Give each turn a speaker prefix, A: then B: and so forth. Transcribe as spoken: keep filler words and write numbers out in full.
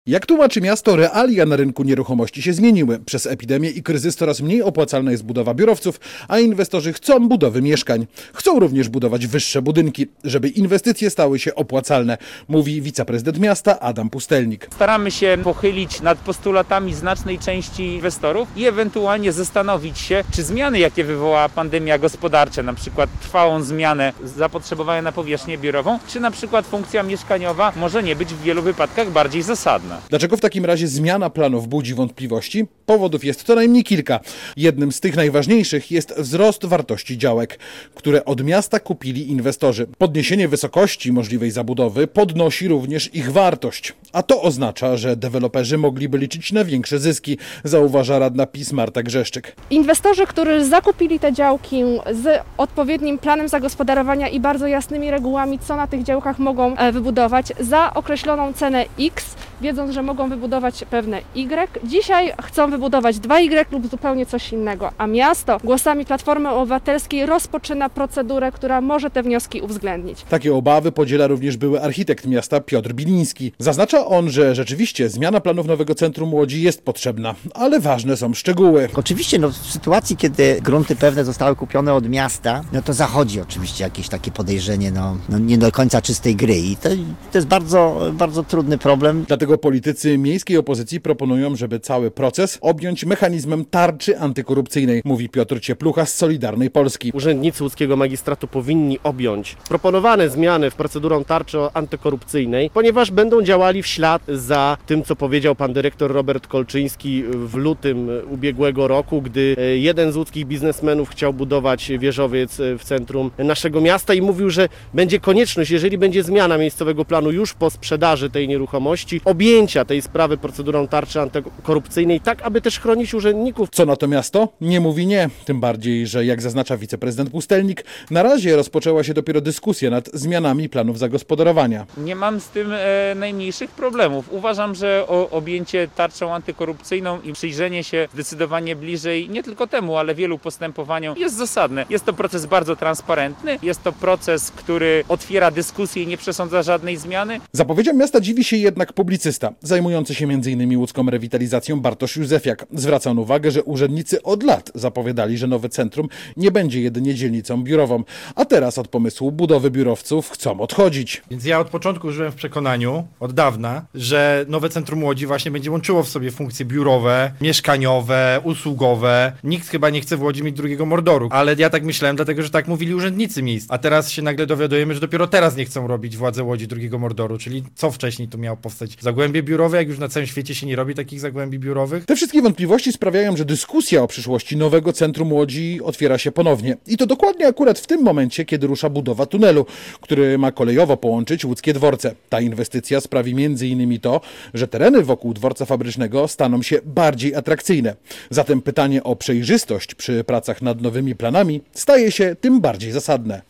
A: Jak tłumaczy miasto, realia na rynku nieruchomości się zmieniły. Przez epidemię i kryzys coraz mniej opłacalna jest budowa biurowców, a inwestorzy chcą budowy mieszkań. Chcą również budować wyższe budynki, żeby inwestycje stały się opłacalne, mówi wiceprezydent miasta Adam Pustelnik.
B: Staramy się pochylić nad postulatami znacznej części inwestorów i ewentualnie zastanowić się, czy zmiany, jakie wywołała pandemia gospodarcza, na przykład trwałą zmianę zapotrzebowania na powierzchnię biurową, czy na przykład funkcja mieszkaniowa może nie być w wielu wypadkach bardziej zasadna.
A: Dlaczego w takim razie zmiana planów budzi wątpliwości? Powodów jest co najmniej kilka. Jednym z tych najważniejszych jest wzrost wartości działek, które od miasta kupili inwestorzy. Podniesienie wysokości możliwej zabudowy podnosi również ich wartość. A to oznacza, że deweloperzy mogliby liczyć na większe zyski, zauważa radna PiS Marta Grzeszczyk.
C: Inwestorzy, którzy zakupili te działki z odpowiednim planem zagospodarowania i bardzo jasnymi regułami, co na tych działkach mogą wybudować za określoną cenę X, wiedząc, że mogą wybudować pewne Y, dzisiaj chcą wybudować dwa Y lub zupełnie coś innego, a miasto głosami Platformy Obywatelskiej rozpoczyna procedurę, która może te wnioski uwzględnić.
A: Takie obawy podziela również były architekt miasta Piotr Biliński. Zaznacza on, że rzeczywiście zmiana planów nowego centrum Łodzi jest potrzebna, ale ważne są szczegóły.
D: Oczywiście no, w sytuacji, kiedy grunty pewne zostały kupione od miasta, no to zachodzi oczywiście jakieś takie podejrzenie no, no nie do końca czystej gry i to, to jest bardzo, bardzo trudny problem.
A: Dlatego politycy miejskiej opozycji proponują, żeby cały proces objąć mechanizmem tarczy antykorupcyjnej, mówi Piotr Cieplucha z Solidarnej Polski.
E: Urzędnicy łódzkiego magistratu powinni objąć proponowane zmiany w procedurą tarczy antykorupcyjnej, ponieważ będą działali w ślad za tym, co powiedział pan dyrektor Robert Kolczyński w lutym ubiegłego roku, gdy jeden z łódzkich biznesmenów chciał budować wieżowiec w centrum naszego miasta i mówił, że będzie konieczność, jeżeli będzie zmiana miejscowego planu już po sprzedaży tej nieruchomości, objęcia tej sprawy procedurą tarczy antykorupcyjnej, tak aby też chronić urzędników.
A: Co na to miasto? Nie mówi nie. Tym bardziej, że jak zaznacza wiceprezydent Pustelnik, na razie rozpoczęła się dopiero dyskusja nad zmianami planów zagospodarowania.
B: Nie mam z tym e, najmniejszych problemów. Uważam, że o, objęcie tarczą antykorupcyjną i przyjrzenie się zdecydowanie bliżej nie tylko temu, ale wielu postępowaniom jest zasadne. Jest to proces bardzo transparentny, jest to proces, który otwiera dyskusję i nie przesądza żadnej zmiany.
A: Zapowiedziom miasta dziwi się jednak publicysta, zajmujący się między innymi łódzką rewitalizacją Bartosz Józefiak. Zwraca on uwagę, że urzędnicy od lat zapowiadali, że nowe centrum nie będzie jedynie dzielnicą biurową, a teraz od pomysłu budowy biurowców chcą odchodzić.
F: Więc ja od początku żyłem w przekonaniu, od dawna, że nowe centrum Łodzi właśnie będzie łączyło w sobie funkcje biurowe, mieszkaniowe, usługowe. Nikt chyba nie chce w Łodzi mieć drugiego Mordoru, ale ja tak myślałem, dlatego że tak mówili urzędnicy miejsc. A teraz się nagle dowiadujemy, że dopiero teraz nie chcą robić władze Łodzi drugiego Mordoru, czyli co wcześniej tu miało powstać? Zagłębie biurowe, jak już na całym świecie się nie robi takich zagłębi biurowych?
A: Te wszystkie wątpliwości sprawiają, że dyskusja o przyszłości nowego centrum Łodzi otwiera się ponownie. I to dokładnie akurat w tym momencie, kiedy rusza budowa tunelu, który ma kolejowo połączyć łódzkie dworce. Ta inwestycja sprawi między innymi to, że tereny wokół dworca fabrycznego staną się bardziej atrakcyjne. Zatem pytanie o przejrzystość przy pracach nad nowymi planami staje się tym bardziej zasadne.